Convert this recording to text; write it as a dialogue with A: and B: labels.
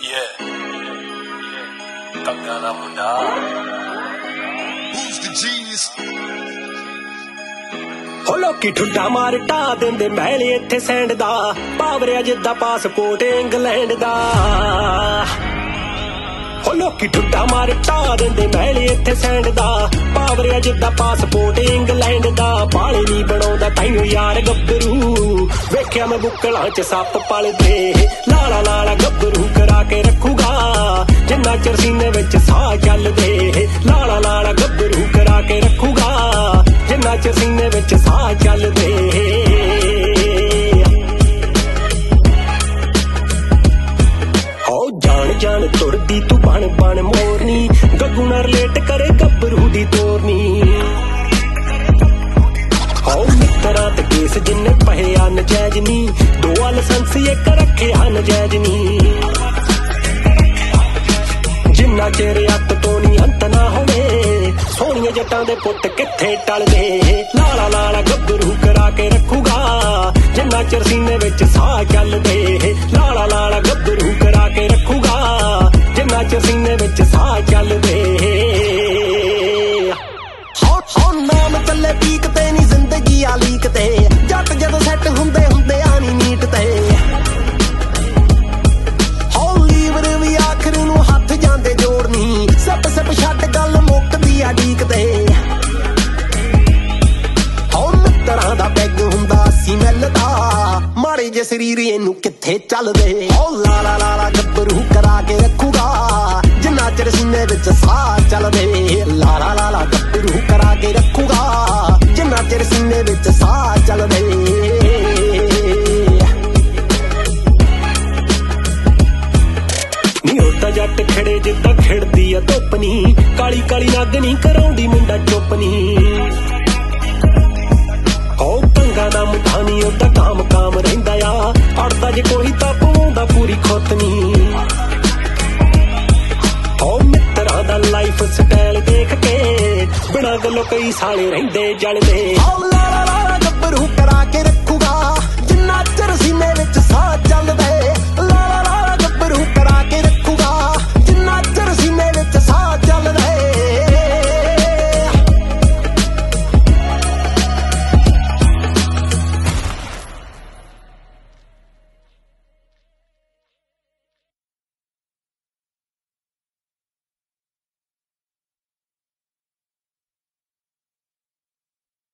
A: ਤੰਗਾ ਦਾ ਮੁੰਡਾ
B: ਹੋ ਲੋਕੀ ਠੁੱਡਾ ਮਾਰ ਢਾ ਦਿੰਦੇ ਮਹਿਲ ਇੱਥੇ ਸੈਂਡ ਦਾ ਪਾਵਰਿਆ ਜਿੱਦਾਂ ਪਾਸਪੋਰਟ ਇੰਗਲੈਂਡ ਦਾ ਹੋ ਲੋਕੀ ਠੁੱਡਾ ਮਾਰ ਢਾ ਦਿੰਦੇ ਮਹਿਲ ਇੱਥੇ ਸੈਂਡ ਦਾ ਪਾਵਰਿਆ ਜਿੱਦਾਂ ਪਾਸਪੋਰਟ ਇੰਗਲੈਂਡ ਦਾ ਬਾਲੇ ਨਹੀਂ ਬਣਾਉਂਦਾ ਤਾਈਓ ਯਾਰ ਗੱਭਰੂ ਵੇਖਿਆ ਮੈਂ ਬੁੱਕਲਾਂ 'ਚ ਸੱਪ ਪਲਦੇ ਲਾਲਾ ਲਾਲਾ ਗੱਭਰੂ ਕਰਾ ਕੇ ਰੱਖੂਗਾ ਜਿੰਨਾ ਚਿਰ ਸੀਨੇ ਵਿੱਚ ਸਾਹ ਚੱਲਦੇ ਲਾਲਾ ਲਾਲਾ ਗੱਭਰੂ ਕਰਾ ਕੇ ਰੱਖੂਗਾ ਜਿੰਨਾ ਚਿਰ ਸੀਨੇ ਵਿੱਚ ਸਾਹ ਚੱਲਦੇ ਜਾਣ ਤੁਰਦੀ ਤੂੰ ਬਣ ਬਣ ਮੋਰਨੀ ਗੱਗੂ ਨਾਲ ਰਿਲੇਟ ਕਰੇ ਗੱਭਰੂ ਦੀ ਤੋਰਨੀ ਹੋ ਮਿੱਤਰਾਂ ਤੇ ਕੇਸ ਜਿੰਨੇ ਪਏ ਆ ਨਜਾਇਜ਼ ਨੀ ਦੋ ਲਾਇਸੈਂਸ ਇੱਕ ਰੱਖਿਆ ਨਜਾਇਜ਼ ਨੀ ਜਿੰਨਾ ਚਿਰ ਅੱਤ ਤੋਂ ਨੀ ਅੰਤ ਨਾ ਹੋਵੇ ਸੋਹਣੀਆਂ ਜੱਟਾਂ ਦੇ ਪੁੱਤ ਕਿੱਥੇ ਟਲਦੇ ਲਾਲਾ ਲਾਲਾ ਗੱਭਰੂ ਕਰਾ ਕੇ ਰੱਖੂਗਾ ਜਿੰਨਾ ਚਿਰ ਸੀਨੇ ਵਿੱਚ ਸਾਹ ਚੱਲਦੇ ਲਾਲਾ ਲਾਲਾ ਗੱਭਰੂ ਕਰਾ ਕੇ ਰੱਖੂਗਾ ਜਿੰਨਾ ਚਿਰ ਸੀਨੇ ਵਿੱਚ ਸਾਹ ਚੱਲਦੇ ਹੋ ਨਾਮ ਚੱਲੇ ਪੀਕ ਤੇ ਨੀ ਜ਼ਿੰਦਗੀ ਆ ਲੀਕ ਤੇ ਜੱਟ ਜਦੋਂ ਸੈੱਟ ਹੁੰਦੇ ਹੁੰਦੇ ਆ ਨੀ ਨੀਟ ਤੇ ਹੋ ਲੀਵਰ ਵੀ ਆਖਰ ਨੂੰ ਹੱਥ ਜਾਂਦੇ ਜੋੜਨੀ ਸੱਪ ਸੱਪ ਛੱਡ ਗੱਲ ਮੁੱਕਦੀ ਆ ਡੀਕ ਤੇ ਹੋ ਮਿੱਤਰਾਂ ਦਾ ਪੈਗ ਹੁੰਦਾ ਸੀ ਮਿਲਦਾ ਮਾੜੇ ਜੇ ਸਰੀਰ ਇਹਨੂੰ ਕਿੱਥੇ ਚੱਲਦੇ ਹੋ ਲਾਲਾ ਲਾਲਾ ਗੱਭਰੂ ਕਰਾ ਕੇ ਰੱਖੂਗਾ ਜਿੰਨਾ ਚਿਰ ਸੀਨੇ ਵਿੱਚ ਸਾਹ ਚੱਲਦੇ ਲਾਲਾ ਲਾਲਾ ਗੱਭਰੂ ਕਰਾ ਕੇ ਰੱਖੂਗਾ ਜਿੰਨਾ ਚਿਰ ਸੀਨੇ ਵਿੱਚ ਸਾਹ ਚੱਲਦੇ ਨੀ ਉਹਦਾ ਜੱਟ ਖੜੇ ਜਿੱਦਾਂ ਖਿੜਦੀ ਆ ਧੁੱਪਨੀ ਕਾਲੀ ਕਾਲੀ ਨੱਗ ਨੀ ਕਰਾਉਂਦੀ ਮੁੰਡਾ ਚੁੱਪਨੀ ਹੋ ਕੰਗਾ ਦਾ ਮੁੰਡਾ ਨੀ ਉਹਦਾ ਕਾਮ ਕਾਮ ਰਹਿੰਦਾ ਆ ਅੜਦਾ ਜੇ ਕੋਈ ਤਾਂ ਪਵਾਉਂਦਾ ਪੂਰੀ ਖੁੱਤ ਨੀ ਹੋ ਮਿੱਤਰਾਂ ਦਾ ਲਾਈਫ ਸਟਾਈਲ ਦੇਖ ਕੇ ਬਿਨਾਂ ਗੱਲੋਂ ਕਈ ਸਾਲੇ ਰਹਿੰਦੇ ਜਲਦੇ